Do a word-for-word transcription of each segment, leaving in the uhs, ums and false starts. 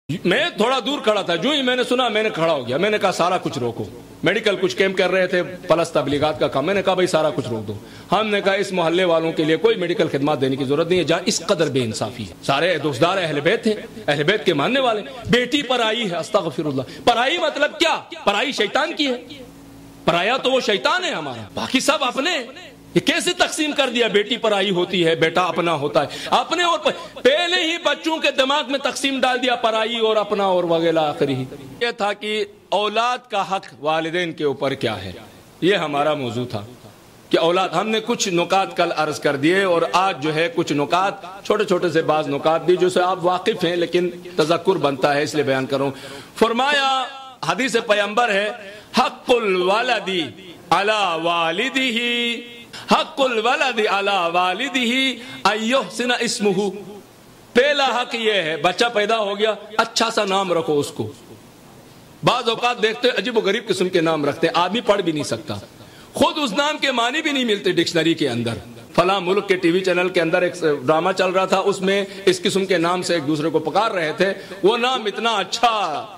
میں تھوڑا دور کھڑا تھا، جو ہی میں نے سنا میں نے کھڑا ہو گیا، میں نے کہا سارا کچھ روکو۔ میڈیکل کچھ کیمپ کر رہے تھے، پلس تبلیغات کا کام، میں نے کہا بھائی سارا کچھ روک دو۔ ہم نے کہا اس محلے والوں کے لیے کوئی میڈیکل خدمات دینے کی ضرورت نہیں ہے جہاں اس قدر بے انصافی ہے۔ سارے دوستدار اہل بیت ہیں، اہل بیت کے ماننے والے۔ بیٹی پرائی ہے، استغفر اللہ۔ پرائی مطلب کیا؟ پرائی شیطان کی ہے، پرایا تو وہ شیطان ہے ہمارا، باقی سب اپنے۔ یہ کیسے تقسیم کر دیا؟ بیٹی پرائی ہوتی ہے، بیٹا اپنا ہوتا ہے، اپنے اور پہلے ہی بچوں کے دماغ میں تقسیم ڈال دیا، پرائی اور اپنا اور وغیرہ آخری۔ یہ تھا کہ اولاد کا حق والدین کے اوپر کیا ہے، یہ ہمارا موضوع تھا کہ اولاد۔ ہم نے کچھ نکات کل عرض کر دیے اور آج جو ہے کچھ نکات چھوٹے چھوٹے سے بعض نکات دی جو سے آپ واقف ہیں لیکن تذکر بنتا ہے اس لیے بیان کروں۔ فرمایا حدیث پیغمبر ہے، حق الولد علی والدہ، حق الولد علی والدہ ان یحسن اسمہ۔ پہلا حق یہ ہے، بچہ پیدا ہو گیا، اچھا سا نام رکھو اس کو۔ بعض اوقات دیکھتے عجیب و غریب قسم کے نام رکھتے ہیں، آدمی پڑھ بھی نہیں سکتا، خود اس نام کے معنی بھی نہیں ملتے ڈکشنری کے اندر۔ فلاں ملک کے ٹی وی چینل کے اندر ایک ڈرامہ چل رہا تھا، اس میں اس قسم کے نام سے ایک دوسرے کو پکار رہے تھے، وہ نام اتنا اچھا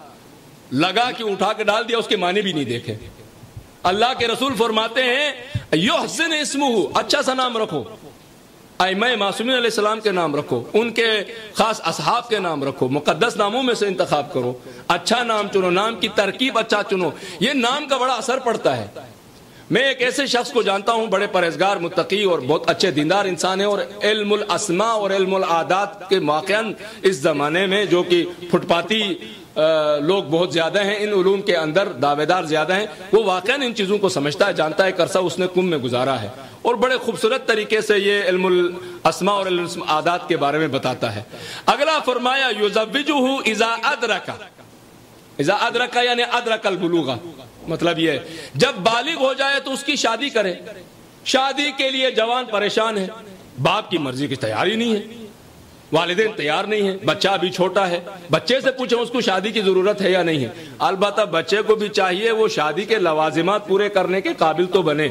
لگا کہ اٹھا کے ڈال دیا، اس کے معنی بھی نہیں دیکھے۔ اللہ کے رسول فرماتے ہیں یحسن اسمہ، اچھا سا نام رکھو، ائمہ معصومین علیہ السلام کے نام رکھو، ان کے خاص اصحاب کے نام رکھو، مقدس ناموں میں سے انتخاب کرو، اچھا نام چنو، نام کی ترکیب اچھا چنو۔ یہ نام کا بڑا اثر پڑتا ہے۔ میں ایک ایسے شخص کو جانتا ہوں، بڑے پرہیزگار، متقی اور بہت اچھے دیندار انسان ہیں، اور علم الاسماء اور علم العادات کے واقعاً اس زمانے میں جو کہ فٹ پاتی لوگ بہت زیادہ ہیں، ان علوم کے اندر دعوے دار زیادہ ہیں، وہ واقعاً ان چیزوں کو سمجھتا ہے، جانتا ہے، عرصہ اس نے کم میں گزارا ہے، اور بڑے خوبصورت طریقے سے یہ علم الاسماء اور علم العادات کے بارے میں بتاتا ہے۔ اگلا فرمایا یزوجہ اذا ادرک، اذا ادرک یعنی ادرک البلوغ، مطلب یہ جب بالغ ہو جائے تو اس کی شادی کرے۔ شادی کے لیے جوان پریشان ہے، باپ کی مرضی کی تیاری نہیں ہے، والدین تیار نہیں ہیں، بچہ ابھی چھوٹا ہے، بچے سے پوچھیں اس کو شادی کی ضرورت ہے یا نہیں ہے۔ البتہ بچے کو بھی چاہیے وہ شادی کے لوازمات پورے کرنے کے قابل تو بنے،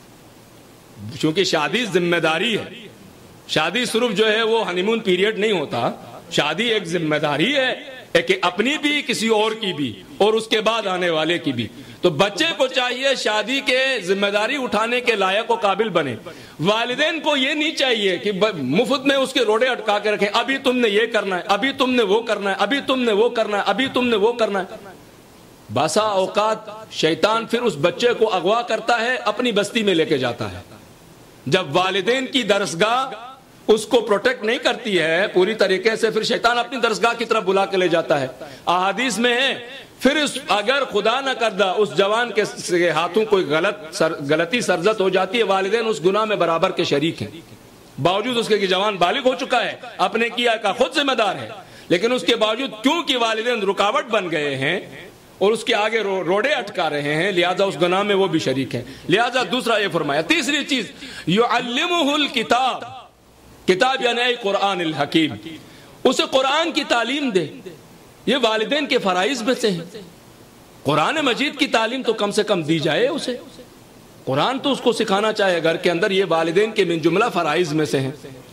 کیونکہ شادی ذمہ داری ہے۔ شادی صرف جو ہے وہ ہنی مون پیریڈ نہیں ہوتا، شادی ایک ذمہ داری ہے، ایک اپنی بھی کسی اور کی بھی اور اس کے بعد آنے والے کی بھی۔ تو بچے کو چاہیے شادی کے ذمہ داری اٹھانے کے لائق و قابل بنے۔ والدین کو یہ نہیں چاہیے کہ مفت میں اس کے روڑے اٹکا کے رکھیں، ابھی تم نے یہ کرنا ہے، ابھی تم نے وہ کرنا ہے، ابھی تم نے وہ کرنا ہے، ابھی تم نے وہ کرنا ہے۔ باسا اوقات شیطان پھر اس بچے کو اغوا کرتا ہے، اپنی بستی میں لے کے جاتا ہے۔ جب والدین کی درسگاہ اس کو پروٹیکٹ نہیں کرتی ہے پوری طریقے سے، پھر شیطان اپنی درسگاہ کی طرف بلا کے لے جاتا ہے۔ احادیث میں ہے پھر اس اگر خدا نہ کردہ اس جوان کے ہاتھوں کوئی غلط سر غلطی سرزد ہو جاتی ہے، والدین اس گناہ میں برابر کے شریک ہیں، باوجود اس کے کہ جوان بالغ ہو چکا ہے، اپنے کیا کا خود ذمہ دار ہے، لیکن اس کے باوجود کیونکہ والدین رکاوٹ بن گئے ہیں اور اس کے آگے رو روڑے اٹکا رہے ہیں، لہذا اس گناہ میں وہ بھی شریک ہیں۔ لہذا دوسرا یہ فرمایا۔ تیسری چیز یعلمہ الکتاب، کتاب یعنی قرآن الحکیم، اسے قرآن کی تعلیم دے، یہ والدین کے فرائض میں سے ہیں۔ قرآن مجید کی تعلیم تو کم سے کم دی جائے اسے، قرآن تو اس کو سکھانا چاہے گھر کے اندر، یہ والدین کے من جملہ فرائض میں سے ہیں۔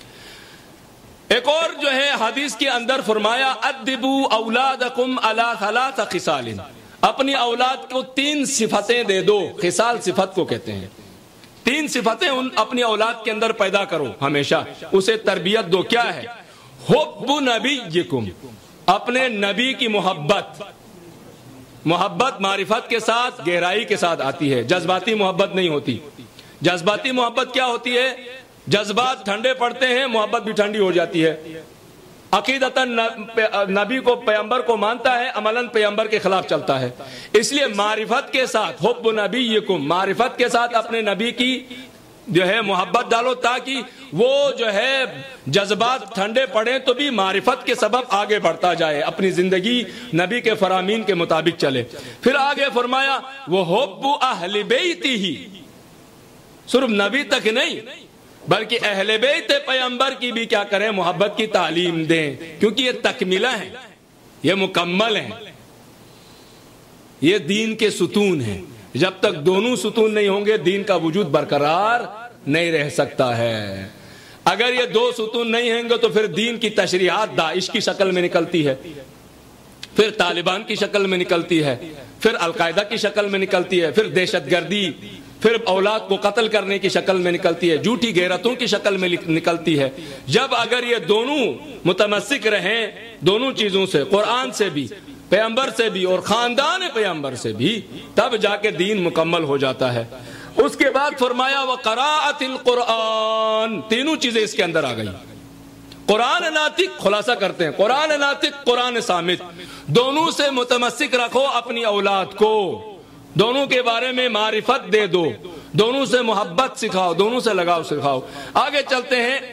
ایک اور جو ہے حدیث کے اندر فرمایا ادبوا اولادکم علی ثلاث خصال، اپنی اولاد کو تین صفتیں دے دو، خصال صفت کو کہتے ہیں، تین صفتیں ان اپنی اولاد کے اندر پیدا کرو، ہمیشہ اسے تربیت دو۔ کیا ہے؟ حب نبیکم، اپنے نبی کی محبت۔ محبت معرفت کے ساتھ گہرائی کے ساتھ آتی ہے، جذباتی محبت نہیں ہوتی۔ جذباتی محبت کیا ہوتی ہے؟ جذبات ٹھنڈے پڑتے ہیں، محبت بھی ٹھنڈی ہو جاتی ہے۔ عقیدتاً نبی کو پیغمبر کو مانتا ہے، عملاً پیغمبر کے خلاف چلتا ہے۔ اس لیے معرفت کے ساتھ حب نبیکم، معرفت کے ساتھ اپنے نبی کی جو ہے محبت ڈالو، تاکہ وہ جو ہے جذبات ٹھنڈے پڑیں تو بھی معرفت کے سبب آگے بڑھتا جائے، اپنی زندگی نبی کے فرامین کے مطابق چلے۔ پھر آگے فرمایا وہ حب اہل بیتہ، صرف نبی تک نہیں بلکہ اہل بیت پیغمبر کی بھی کیا کریں؟ محبت کی تعلیم دیں، کیونکہ یہ تکملہ ہیں، یہ مکمل ہیں، یہ دین کے ستون ہیں۔ جب تک دونوں ستون نہیں ہوں گے دین کا وجود برقرار نہیں رہ سکتا ہے۔ اگر یہ دو ستون نہیں ہوں گے تو پھر دین کی تشریحات داعش کی شکل میں نکلتی ہے۔ پھر طالبان کی شکل میں نکلتی ہے، پھر القاعدہ کی شکل میں نکلتی ہے، پھر دہشت گردی، پھر اولاد کو قتل کرنے کی شکل میں نکلتی ہے، جھوٹی غیرتوں کی شکل میں نکلتی ہے۔ جب اگر یہ دونوں متمسک رہیں دونوں چیزوں سے، قرآن سے بھی، پیغمبر سے بھی اور خاندان پیغمبر سے بھی، تب جا کے دین مکمل ہو جاتا ہے۔ اس کے بعد فرمایا وقراءۃ القرآن، تینوں چیزیں اس کے اندر آ گئی۔ قرآن ناطق، خلاصہ کرتے ہیں، قرآن ناطق، قرآن صامت، دونوں سے متمسک رکھو اپنی اولاد کو، دونوں کے بارے میں معرفت دے دو، دونوں سے محبت سکھاؤ، دونوں سے لگاؤ سکھاؤ۔ آگے چلتے ہیں،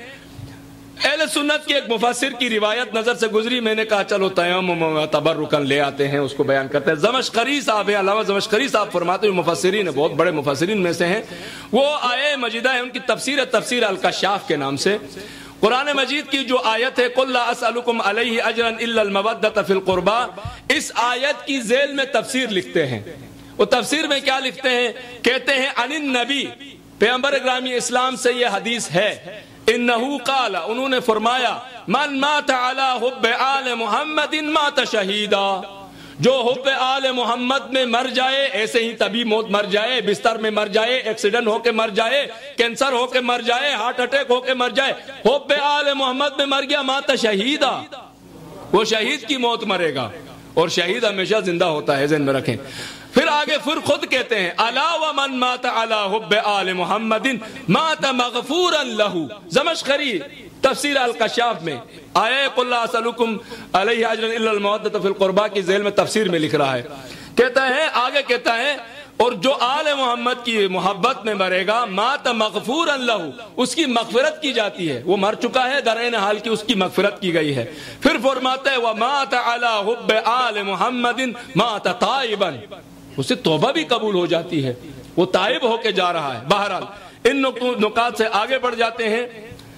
اہل سنت کی ایک مفسر کی روایت نظر سے گزری، میں نے کہا چلو تیمم و تبرکن لے آتے ہیں، اس کو بیان کرتے ہیں۔ زمخشری صاحب ہیں، علامہ زمخشری صاحب فرماتے ہیں، مفسرین ہیں، بہت بڑے مفسرین میں سے ہیں، وہ آیہ مجیدہ ہے، ان کی تفسیر ہے تفسیر الکشاف کے نام سے۔ قرآن مجید کی جو آیت ہے قل لا اسألکم علیہ اجرا الا المودۃ فی القربى، اس آیت کی ذیل میں تفسیر لکھتے ہیں۔ وہ تفسیر میں کیا لکھتے ہیں؟ کہتے ہیں عن النبی، پیغمبر گرامی اسلام سے یہ حدیث ہے، انہو قال، انہوں نے فرمایا، من مات علی حب آل محمد مات شہیدا، جو حب آل محمد میں مر جائے، ایسے ہی طبی موت مر جائے، بستر میں مر جائے، ایکسیڈنٹ ہو کے مر جائے، کینسر ہو کے مر جائے، ہارٹ اٹیک ہو کے مر جائے، حب آل محمد میں مر گیا، مات شہیدا، وہ شہید کی موت مرے گا، اور شہید ہمیشہ زندہ ہوتا ہے، ذہن میں رکھیں۔ پھر آگے پھر خود کہتے ہیں الا ومن مات علی حب آل محمد مات مغفورا لہ، زمخشری تفسیر الکشاف میں آیہ قل لا اسألکم علیہ اجرا الا المودۃ فی القربى کی ذیل میں تفسیر میں لکھ رہا ہے، کہتا ہے آگے کہتا ہے اور جو آل محمد کی محبت میں مرے گا مات مغفورا لہ، اس کی مغفرت کی جاتی ہے، وہ مر چکا ہے، درین حال کی اس کی مغفرت کی گئی ہے۔ پھر فرماتا ہے ومات علی حب آل محمد مات تائبا، اسے توبہ بھی قبول ہو جاتی ہے، وہ تائب ہو کے جا رہا ہے۔ بہرحال ان نکات سے آگے بڑھ جاتے ہیں۔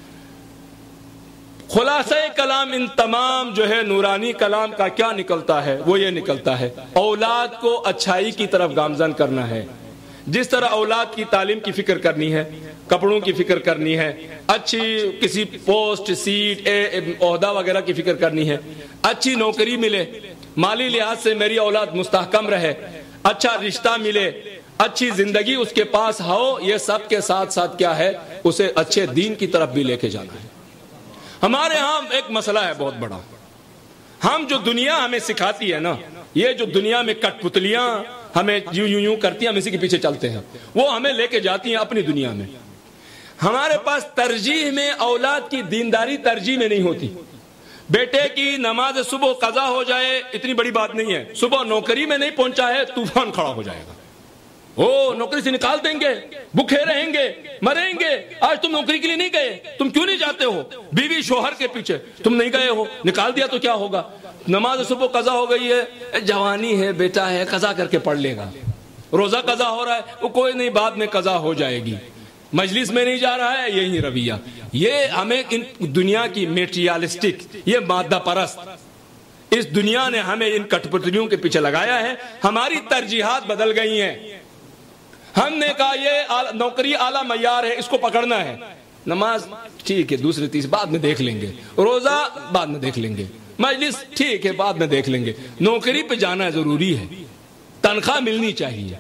خلاصہ کلام ان تمام جو ہے نورانی کلام کا کیا نکلتا ہے؟ وہ یہ نکلتا ہے اولاد کو اچھائی کی طرف گامزن کرنا ہے۔ جس طرح اولاد کی تعلیم کی فکر کرنی ہے، کپڑوں کی فکر کرنی ہے، اچھی کسی پوسٹ، سیٹ، عہدہ وغیرہ کی فکر کرنی ہے، اچھی نوکری ملے، مالی لحاظ سے میری اولاد مستحکم رہے، اچھا رشتہ ملے، اچھی زندگی اس کے پاس ہو، یہ سب کے ساتھ ساتھ کیا ہے؟ اسے اچھے دین کی طرف بھی لے کے جانا ہے۔ ہمارے ہاں ایک مسئلہ ہے بہت بڑا، ہم جو دنیا ہمیں سکھاتی ہے نا، یہ جو دنیا میں کٹ پتلیاں ہمیں یوں یوں یوں کرتی ہیں، ہم اسی کے پیچھے چلتے ہیں، وہ ہمیں لے کے جاتی ہیں اپنی دنیا میں۔ ہمارے پاس ترجیح میں اولاد کی دینداری ترجیح میں نہیں ہوتی۔ بیٹے کی نماز صبح قضا ہو جائے اتنی بڑی بات نہیں ہے، صبح نوکری میں نہیں پہنچا ہے طوفان کھڑا ہو جائے گا، او نوکری سے نکال دیں گے، بھوکے رہیں گے، مریں گے، آج تم نوکری کے لیے نہیں گئے، تم کیوں نہیں جاتے ہو؟ بیوی شوہر کے پیچھے تم نہیں گئے ہو، نکال دیا تو کیا ہوگا؟ نماز صبح قضا ہو گئی ہے، جوانی ہے، بیٹا ہے، قضا کر کے پڑھ لے گا، روزہ قضا ہو رہا ہے، وہ کوئی نہیں، بعد میں قضا ہو جائے گی، مجلس میں نہیں جا رہا ہے، یہی رویہ۔ یہ ہمیں ان دنیا کی میٹریالسٹک، یہ مادہ پرست، اس دنیا نے ہمیں ان کٹ پتلیوں کے پیچھے لگایا ہے، ہماری ترجیحات بدل گئی ہیں۔ ہم نے کہا یہ نوکری اعلیٰ معیار ہے، اس کو پکڑنا ہے، نماز ٹھیک ہے دوسری تیسری بعد میں دیکھ لیں گے، روزہ بعد میں دیکھ لیں گے، مجلس ٹھیک ہے بعد میں دیکھ لیں گے، نوکری پہ جانا ضروری ہے، تنخواہ ملنی چاہیے۔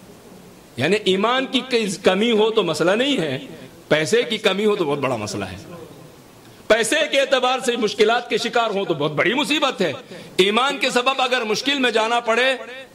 یعنی ایمان کی کمی ہو تو مسئلہ نہیں ہے، پیسے کی کمی ہو تو بہت بڑا مسئلہ ہے، پیسے کے اعتبار سے مشکلات کے شکار ہو تو بہت بڑی مصیبت ہے، ایمان کے سبب اگر مشکل میں جانا پڑے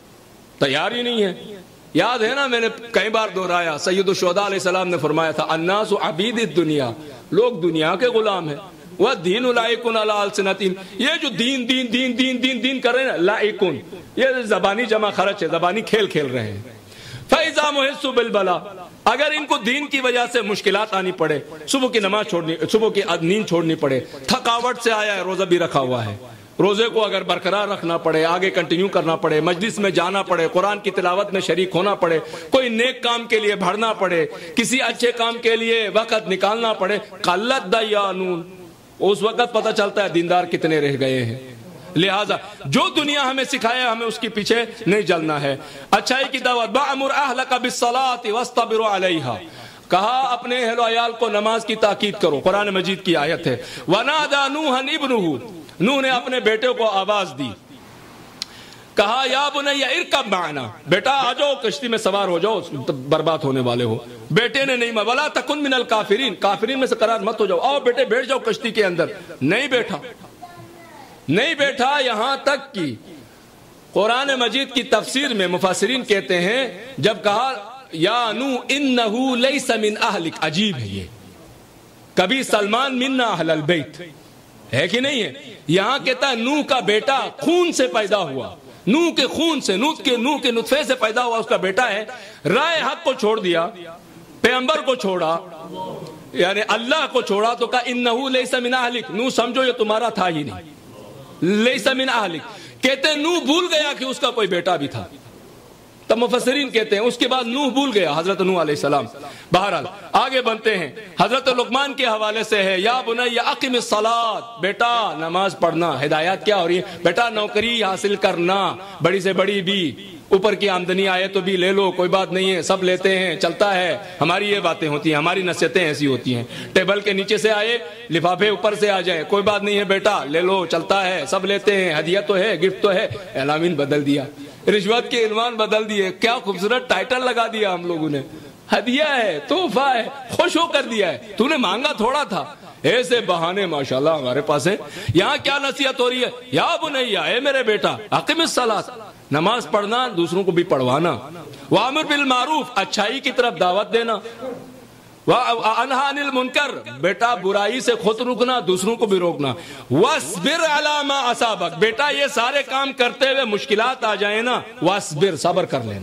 تیار ہی نہیں ہے۔ یاد ہے نا، میں نے کئی بار دہرایا، سید الشہداء علیہ السلام نے فرمایا تھا الناس عبید الدنیا، لوگ دنیا کے غلام ہیں، وَالدِّينُ لَائِقٌ عَلَىٰ أَلْسِنَتِهِمْ، یہ جو دین دین دین دین دین دین کر رہے ہیں نا، لائقن، یہ زبانی جمع خرچ ہے، زبانی کھیل کھیل رہے ہیں۔ فَإِذَا مُحِسُّ بِالْبَلَا، اگر ان کو دین کی وجہ سے مشکلات آنی پڑے، صبح کی نماز چھوڑنی، صبح کی نیند چھوڑنی پڑے، تھکاوٹ سے آیا ہے، روزہ بھی رکھا ہوا ہے، روزے کو اگر برقرار رکھنا پڑے، آگے کنٹینیو کرنا پڑے، مجلس میں جانا پڑے، قرآن کی تلاوت میں شریک ہونا پڑے، کوئی نیک کام کے لیے بھرنا پڑے، کسی اچھے کام کے لیے وقت نکالنا پڑے، قلت دیانون، اس وقت پتہ چلتا ہے دیندار کتنے رہ گئے ہیں۔ لہذا جو دنیا ہمیں سکھایا ہمیں اس کے پیچھے نہیں جلنا ہے۔ اچھائی کی دعوت، بَأْمُرْ أَهْلَكَ بِالصَّلَاةِ وَاسْتَبِرُ عَلَيْهَا، کہا اپنے اہل و عیال کو نماز کی تاکید کرو، قرآن مجید کی آیت ہے۔ وَنَادَى نُوحًا ابْنُهُ، نوح نے اپنے بیٹے کو آواز دی، کہا یا بنی ارکب معنا، بیٹا آ جاؤ کشتی میں سوار ہو جاؤ، برباد ہونے والے ہو۔ بیٹے نے نہیں، ولا تکن من الکافرین، کافرین میں سے قرار مت ہو جاؤ، آؤ بیٹے بیٹھ جاؤ کشتی کے اندر۔ نہیں بیٹھا، نہیں بیٹھا، یہاں تک کہ قرآن مجید کی تفسیر میں مفسرین کہتے ہیں جب کہا یا نو انہ لیس من اہلک، عجیب ہے یہ، کبھی سلمان منا اہل البیت ہے کہ نہیں ہے، یہاں کہتا ہے نوح کا بیٹا خون سے پیدا ہوا، نوح کے خون سے، نوح کے نوح کے نطفے سے پیدا ہوا اس کا بیٹا ہے، رائے حق کو چھوڑ دیا، پیغمبر کو چھوڑا، یعنی اللہ کو چھوڑا، تو کہا انہ لیس من اہلک، نوح سمجھو یہ تمہارا تھا ہی نہیں، لیس من اہلک، کہتے ہیں نوح بھول گیا کہ اس کا کوئی بیٹا بھی تھا۔ تب مفسرین کہتے ہیں اس کے بعد نوح بھول گیا، حضرت نوح علیہ السلام۔ بہرحال آگے بنتے ہیں، حضرت لقمان کے حوالے سے ہے یا بنی اقم الصلاۃ، بیٹا نماز پڑھنا۔ ہدایات کیا ہو رہی ہے؟ بیٹا نوکری حاصل کرنا، بڑی سے بڑی بھی، اوپر کی آمدنی آئے تو بھی لے لو، کوئی بات نہیں ہے، سب لیتے ہیں، چلتا ہے، ہماری یہ باتیں ہوتی ہیں، ہماری نصیحتیں ایسی ہوتی ہیں۔ ٹیبل کے نیچے سے آئے، لفافے اوپر سے آ جائے، کوئی بات نہیں ہے بیٹا لے لو، چلتا ہے، سب لیتے ہیں، ہدیہ تو ہے، گفٹ تو ہے۔ اعلامین بدل دیا، رشوت کے عنوان بدل دیے، کیا خوبصورت ٹائٹل لگا دیا ہم لوگوں نے، ہدیہ ہے، تحفہ ہے، خوش ہو کر دیا ہے، تو نے مانگا تھوڑا تھا۔ ایسے بہانے ماشاءاللہ ہمارے پاس ہیں۔ یہاں کیا نصیحت ہو رہی ہے؟ یا بنیا، اے میرے بیٹا، اقم الصلاۃ، نماز پڑھنا، دوسروں کو بھی پڑھوانا، وامر بالمعروف، اچھائی کی طرف دعوت دینا، وانہا عن المنکر، بیٹا برائی سے خود رکنا، دوسروں کو بھی روکنا، واصبر علی ما اصابک، بیٹا یہ سارے کام کرتے ہوئے مشکلات آ جائیں نا، واصبر، صبر کر لینا۔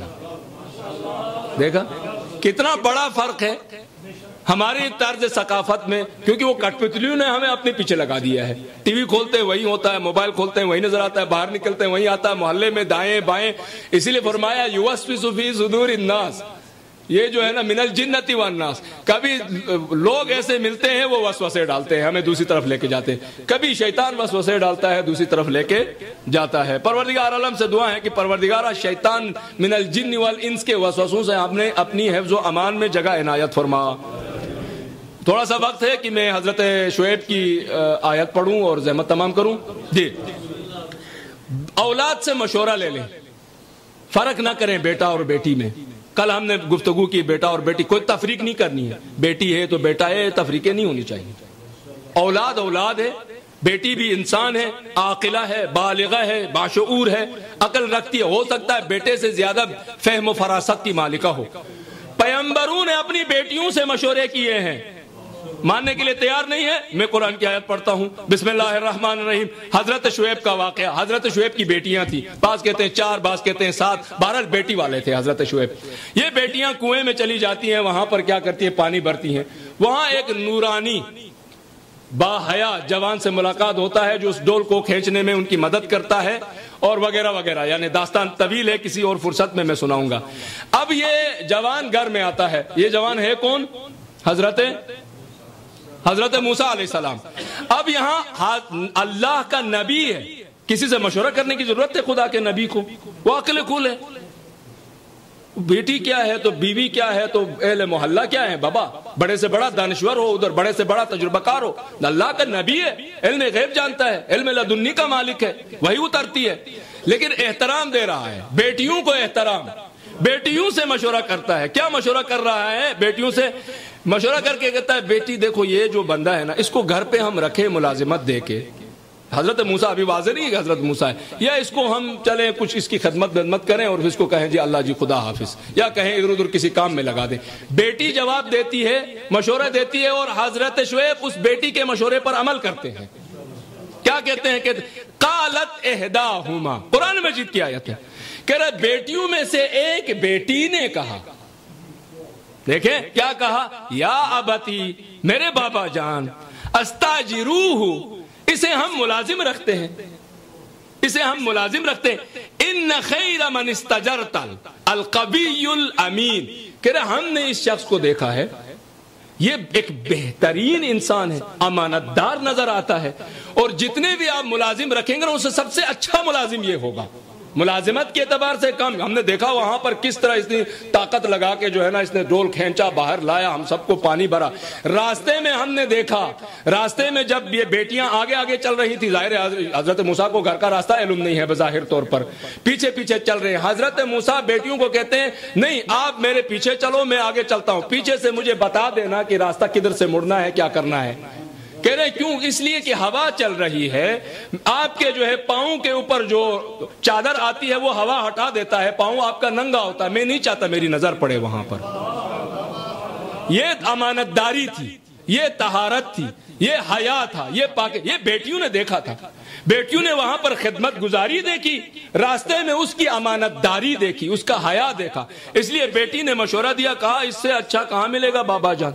دیکھا کتنا بڑا فرق ہے ہماری طرز ثقافت میں، کیونکہ وہ کٹ پتلیوں نے ہمیں اپنے پیچھے لگا دیا ہے۔ ٹی وی کھولتے ہیں وہی ہوتا ہے، موبائل کھولتے ہیں وہی نظر آتا ہے، باہر نکلتے ہیں وہی آتا ہے، محلے میں دائیں بائیں، اسی لیے فرمایا یوسوس فی صدور الناس، یہ جو ہے نا من الجنۃ والناس، کبھی لوگ ایسے ملتے ہیں وہ وسوسے ڈالتے ہیں، ہمیں دوسری طرف لے کے جاتے ہیں، کبھی شیطان وسوسے ڈالتا ہے دوسری طرف لے کے جاتا ہے۔ پروردگار عالم سے دعا ہے کہ پروردگارہ شیطان من الجن والانس کے وسوسوں سے آپ نے اپنی حفظ و امان میں جگہ عنایت فرما۔ تھوڑا سا وقت ہے کہ میں حضرت شعیب کی آیت پڑھوں اور زحمت تمام کروں۔ جی، اولاد سے مشورہ لے لیں، فرق نہ کریں بیٹا اور بیٹی میں۔ کل ہم نے گفتگو کی بیٹا اور بیٹی، کوئی تفریق نہیں کرنی ہے، بیٹی ہے تو بیٹا ہے، تفریقیں نہیں ہونی چاہیے۔ اولاد اولاد ہے، بیٹی بھی انسان ہے، عاقلہ ہے، بالغہ ہے، باشعور ہے، عقل رکھتی ہے، ہو سکتا ہے بیٹے سے زیادہ فہم و فراست کی مالکہ ہو۔ پیغمبروں نے اپنی بیٹیوں سے مشورے کیے ہیں، ماننے کے لیے تیار نہیں ہے۔ میں قرآن کی آیت پڑھتا ہوں، بسم اللہ الرحمن الرحیم۔ حضرت شعیب کا واقعہ، حضرت شعیب کی بیٹیاں تھیں، بعض کہتے ہیں چار، بعض کہتے ہیں سات، بہرحال بیٹی والے تھے حضرت شعیب۔ یہ بیٹیاں کنویں میں چلی جاتی ہیں، وہاں پر کیا کرتی ہیں؟ پانی بھرتی ہیں۔ وہاں ایک نورانی با حیا جوان سے ملاقات ہوتا ہے جو اس ڈول کو کھینچنے میں ان کی مدد کرتا ہے اور وغیرہ وغیرہ، یعنی داستان طویل ہے، کسی اور فرصت میں میں سناؤں گا۔ اب یہ جوان گھر میں آتا ہے، یہ جوان ہے کون؟ حضرت حضرت موسیٰ علیہ السلام۔ اب یہاں اللہ کا نبی ہے، کسی سے مشورہ کرنے کی ضرورت ہے خدا کے نبی کو، وہ عقل کھل ہے۔ بیٹی کیا ہے تو بیوی کیا ہے تو اہل محلہ کیا ہے، بابا بڑے سے بڑا دانشور ہو، ادھر بڑے سے بڑا تجربہ کار ہو، اللہ کا نبی ہے، علم غیب جانتا ہے، علم لدنی کا مالک ہے، وہی اترتی ہے، لیکن احترام دے رہا ہے، بیٹیوں کو احترام، بیٹیوں سے مشورہ کرتا ہے۔ کیا مشورہ کر رہا ہے؟ بیٹیوں سے مشورہ کر کے کہتا ہے بیٹی دیکھو یہ جو بندہ ہے نا، اس کو گھر پہ ہم رکھے ملازمت دے کے، حضرت موسیٰ ابھی واضح نہیں ہے کہ حضرت موسیٰ ہے، یا اس کو ہم چلیں کچھ اس کی خدمت خدمت کریں اور اس کو کہیں جی اللہ جی خدا حافظ، یا کہیں ادھر ادھر کسی کام میں لگا دیں۔ بیٹی جواب دیتی ہے، مشورہ دیتی ہے، اور حضرت شعیب اس بیٹی کے مشورے پر عمل کرتے ہیں۔ کیا کہتے ہیں کہ قالت احداہما، قرآن مجید کی آیت ہے، کہہ رہے بیٹیوں میں سے ایک بیٹی نے کہا، دیکھیں کیا کہا، یا ابتی، میرے بابا جان، استاجروہ، اسے ہم ملازم رکھتے ہیں، اسے ہم ملازم رکھتے ہیں، ان خیر من استجرت القوی الامین، کہہ رہے ہم نے اس شخص کو دیکھا ہے، یہ ایک بہترین انسان ہے، امانت دار نظر آتا ہے، اور جتنے بھی آپ ملازم رکھیں گے ان سے سب سے اچھا ملازم یہ ہوگا۔ ملازمت کے اعتبار سے کم. ہم نے دیکھا وہاں پر کس طرح اس نے طاقت لگا کے جو ہے نا اس نے ڈول کھینچا, باہر لایا, ہم سب کو پانی بھرا. راستے میں ہم نے دیکھا, راستے میں جب یہ بیٹیاں آگے آگے چل رہی تھی, ظاہر ہے حضرت موسیٰ کو گھر کا راستہ علم نہیں ہے بظاہر طور پر, پیچھے پیچھے چل رہے ہیں. حضرت موسیٰ بیٹیوں کو کہتے ہیں نہیں آپ میرے پیچھے چلو, میں آگے چلتا ہوں, پیچھے سے مجھے بتا دینا کہ راستہ کدھر سے مڑنا ہے, کیا کرنا ہے. کہہ رہے کیوں؟ اس لیے کہ ہوا چل رہی ہے, آپ کے جو ہے پاؤں کے اوپر جو چادر آتی ہے وہ ہوا ہٹا دیتا ہے, پاؤں آپ کا ننگا ہوتا ہے, میں نہیں چاہتا میری نظر پڑے وہاں پر. یہ امانت داری تھی, یہ طہارت تھی, یہ حیا تھا, یہ پاک. یہ بیٹیوں نے دیکھا تھا, بیٹیوں نے وہاں پر خدمت گزاری دیکھی, راستے میں اس کی امانت داری دیکھی, اس کا حیا دیکھا. اس لیے بیٹی نے مشورہ دیا, کہا اس سے اچھا کہاں ملے گا بابا جان.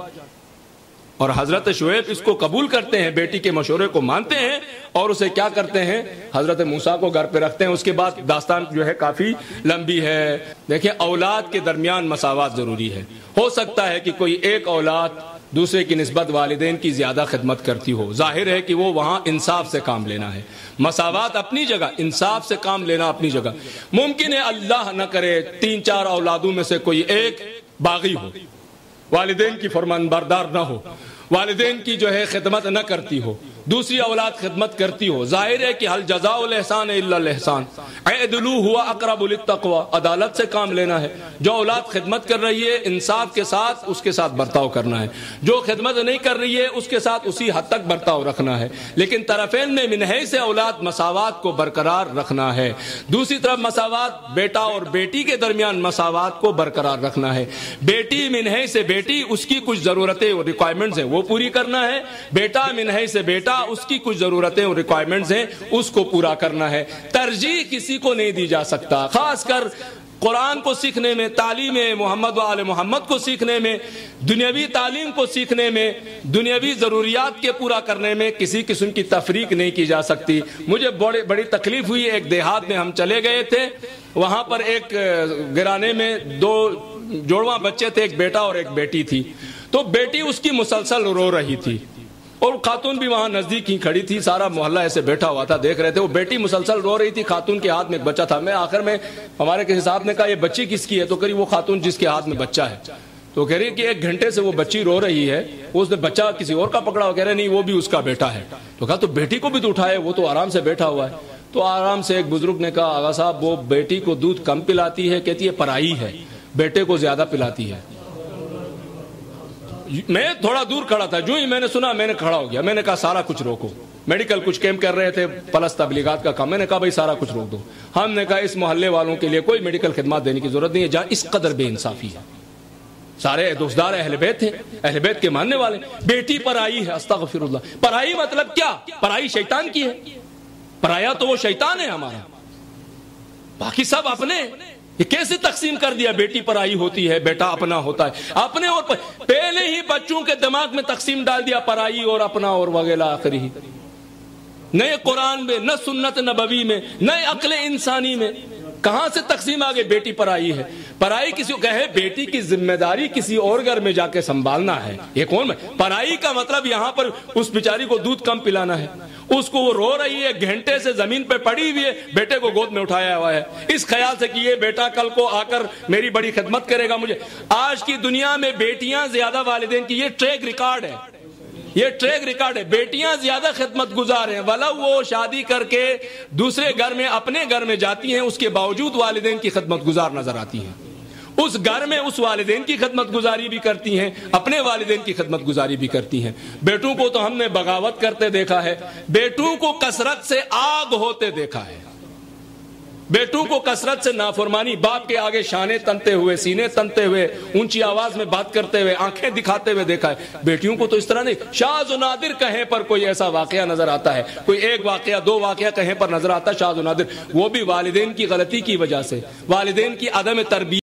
اور حضرت شعیب اس کو قبول کرتے ہیں, بیٹی کے مشورے کو مانتے ہیں اور اسے کیا کرتے ہیں, حضرت موسیٰ کو گھر پہ رکھتے ہیں. اس کے بعد داستان جو ہے کافی لمبی ہے. دیکھیں اولاد کے درمیان مساوات ضروری ہے. ہو سکتا ہے کہ کوئی ایک اولاد دوسرے کی نسبت والدین کی زیادہ خدمت کرتی ہو, ظاہر ہے کہ وہ وہاں انصاف سے کام لینا ہے. مساوات اپنی جگہ, انصاف سے کام لینا اپنی جگہ. ممکن ہے اللہ نہ کرے تین چار اولادوں میں سے کوئی ایک باغی ہو, والدین کی فرمان بردار نہ ہو, والدین کی جو ہے خدمت نہ کرتی ہو, دوسری اولاد خدمت کرتی ہو. ظاہر ہے کہ حل جزاء الاحسان الا الاحسان, اعدلوا هو اقرب للتقوى, عدالت سے کام لینا ہے. جو اولاد خدمت کر رہی ہے انصاف کے ساتھ اس کے ساتھ برتاؤ کرنا ہے, جو خدمت نہیں کر رہی ہے اس کے ساتھ اسی حد تک برتاؤ رکھنا ہے. لیکن طرفین میں من حیث اولاد مساوات کو برقرار رکھنا ہے. دوسری طرف مساوات بیٹا اور بیٹی کے درمیان مساوات کو برقرار رکھنا ہے. بیٹی من حیث بیٹی, اس کی کچھ ضرورتیں اور ریکوائرمنٹس ہیں وہ پوری کرنا ہے. بیٹا من حیث بیٹا, اس کی کچھ ضرورتیں اور ریکوائرمنٹس ہیں اس کو پورا کرنا ہے. ترجیح کسی کو نہیں دی جا سکتا, خاص کر قرآن کو سیکھنے میں, تعلیم محمد و آل محمد کو سیکھنے میں, دنیاوی تعلیم کو سیکھنے میں, دنیاوی ضروریات کے پورا کرنے میں کسی قسم کی تفریق نہیں کی جا سکتی. مجھے بڑی بڑی تکلیف ہوئی, ایک دیہات میں ہم چلے گئے تھے, وہاں پر ایک گرانے میں دو جوڑواں بچے تھے, ایک بیٹا اور ایک بیٹی تھی. تو بیٹی اس کی مسلسل رو رہی تھی اور خاتون بھی وہاں نزدیک ہی کھڑی تھی, سارا محلہ ایسے بیٹھا ہوا تھا, دیکھ رہے تھے. وہ بیٹی مسلسل رو رہی تھی, خاتون کے ہاتھ میں ایک بچہ تھا. میں آخر میں ہمارے کسی صاحب نے کہا یہ بچی کس کی ہے؟ تو کہہ رہی وہ خاتون جس کے ہاتھ میں بچہ ہے. تو کہہ رہی کہ ایک گھنٹے سے وہ بچی رو رہی ہے, اس نے بچہ کسی اور کا پکڑا ہوا, کہہ رہے نہیں وہ بھی اس کا بیٹا ہے. تو کہا تو بیٹی کو بھی تو اٹھائے, وہ تو آرام سے بیٹھا ہوا ہے. تو آرام سے ایک بزرگ نے کہا آغا صاحب وہ بیٹی کو دودھ کم پلاتی ہے, کہتی ہے پرائی ہے, بیٹے کو زیادہ پلاتی ہے. میں تھوڑا دور کھڑا تھا, جو ہی میں نے سنا میں نے کھڑا ہو گیا. میں نے کہا سارا کچھ روکو, میڈیکل کچھ کیمپ کر رہے تھے, پلس تبلیغات کا کام. میں نے کہا بھائی سارا کچھ روک دو. ہم نے کہا اس محلے والوں کے لیے کوئی میڈیکل خدمات دینے کی ضرورت نہیں ہے جہاں اس قدر بے انصافی ہے. سارے دوستدار اہل بیت تھے, اہل بیت کے ماننے والے. بیٹی پرائی ہے, استغفر اللہ. پرائی مطلب کیا؟ پرائی شیطان کی ہے. پرایا تو وہ شیطان ہے ہمارا, باقی سب اپنے. یہ کیسے تقسیم کر دیا؟ بیٹی پرائی ہوتی ہے, بیٹا اپنا ہوتا ہے. اپنے اور پہلے ہی بچوں کے دماغ میں تقسیم ڈال دیا, پرائی اور اپنا اور وغیرہ آخری ہی. نئے قرآن میں, نہ سنت نبوی میں, نہ عقل انسانی میں کہاں سے تقسیم آگے بیٹی پرائی ہے. پرائی کسی کو کہے, بیٹی کی ذمہ داری کسی اور گھر میں جا کے سنبھالنا ہے. یہ کون میں پرائی کا مطلب یہاں پر اس بیچاری کو دودھ کم پلانا ہے, اس کو وہ رو رہی ہے, گھنٹے سے زمین پہ پڑی ہوئی ہے, بیٹے کو گود میں اٹھایا ہوا ہے اس خیال سے کہ یہ بیٹا کل کو آ کر میری بڑی خدمت کرے گا مجھے. آج کی دنیا میں بیٹیاں زیادہ والدین کی, یہ ٹریک ریکارڈ ہے, یہ ٹریک ریکارڈ ہے. بیٹیاں زیادہ خدمت گزار ہیں, ولو وہ شادی کر کے دوسرے گھر میں اپنے گھر میں جاتی ہیں, اس کے باوجود والدین کی خدمت گزار نظر آتی ہیں. اس گھر میں اس والدین کی خدمت گزاری بھی کرتی ہیں, اپنے والدین کی خدمت گزاری بھی کرتی ہیں. بیٹوں کو تو ہم نے بغاوت کرتے دیکھا ہے, بیٹوں کو کثرت سے آگ ہوتے دیکھا ہے, بیٹوں کو کثرت سے نافرمانی, باپ کے آگے شانے تنتے ہوئے, سینے تنتے ہوئے, اونچی آواز میں بات کرتے ہوئے, آنکھیں دکھاتے ہوئے دیکھا ہے. بیٹیوں کو تو اس طرح نہیں. شاذ و نادر کہیں پر کوئی ایسا واقعہ نظر آتا ہے, کوئی ایک واقعہ دو واقعہ کہیں پر نظر آتا ہے, شاذ و نادر, وہ بھی والدین کی غلطی کی وجہ سے, والدین کی عدم تربیت